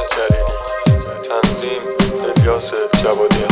جلیلی. تنظیم الیاس جوادیان.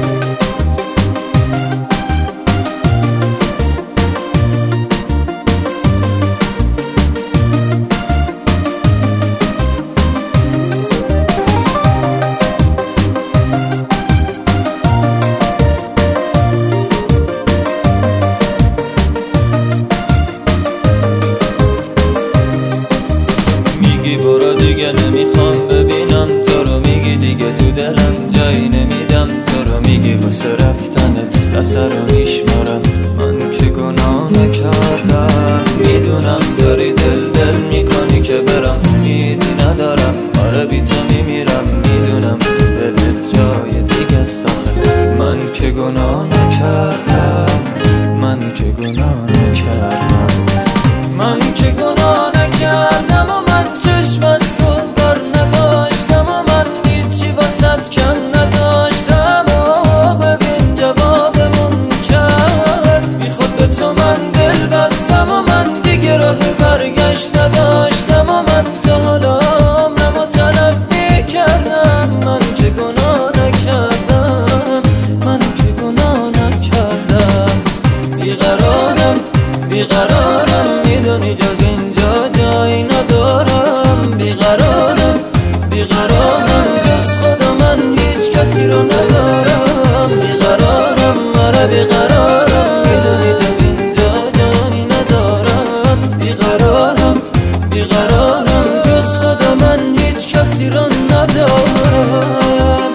میگی برو دیگه نمیخوام ببینم تو رو، میگی دیگه تو دلم جایی نمیدم تو رو، میگی واسه رفتنت اثر رو میشمارم. من که گناه نکردم، میدونم داری دل میکنی که برم، میدی ندارم آره بی تو میمیرم، میدونم تو دلت جای دیگه ساخته. من که گناه نکردم، من که گناه نکردم، من که گناه نکردم و من چشم از تو بر نداشتم و من هیچی واسد کم نداشتم و ببین جوابمون کرد. بی خود به تو من دل بستم و من دیگه راه برگشت نداشتم و من تا حالا عمرمو طلب میکردم. من که گناه نکردم، من که گناه نکردم. بیقرارم بیقرارم، میدونی جز اینجا جایی ندارم. بیقرارم بیقرارم، جز خدا من هیچ کسی رو ندارم. بیقرارم آره بیقرارم، میدونی جز اینجا جایی ندارم. بیقرارم بیقرارم، جز خدا من هیچ کسی رو ندارم.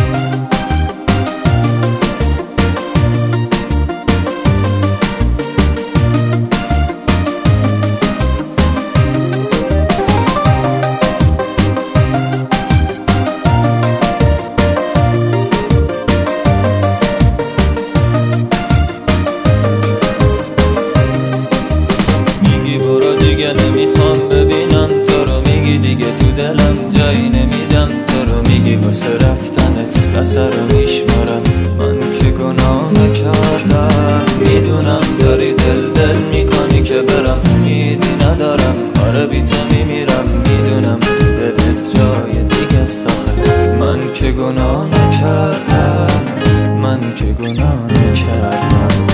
برو دیگه نمیخوام ببینم تو رو، میگی دیگه تو دلم جایی نمیدم تو رو، میگی واسه رفتنت اثر رو میشمارم. من که گناه نکردم، میدونم داری دل میکنی که برم، میدی ندارم آره بی تو میمیرم، میدونم تو دلت جای دیگه ساخته. من که گناه نکردم، من که گناه نکردم.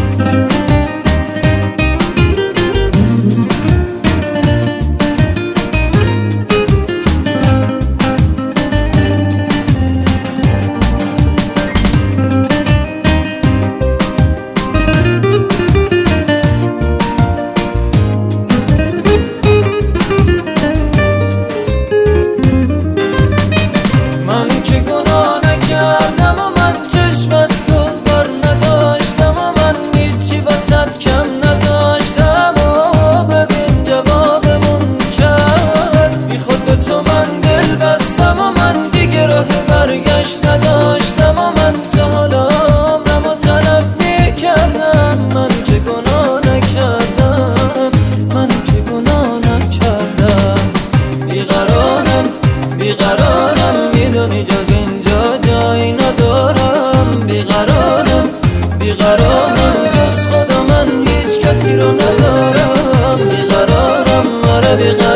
برگشت نداشتم و من تا حالا عمرمو طلب میکردم. من که گناه نکردم، من که گناه نکردم. بیقرارم بیقرارم، میدونی جز اینجا جایی ندارم. بیقرارم بیقرارم، جز خدا من هیچ کسی رو ندارم. بیقرارم آره بیقرارم.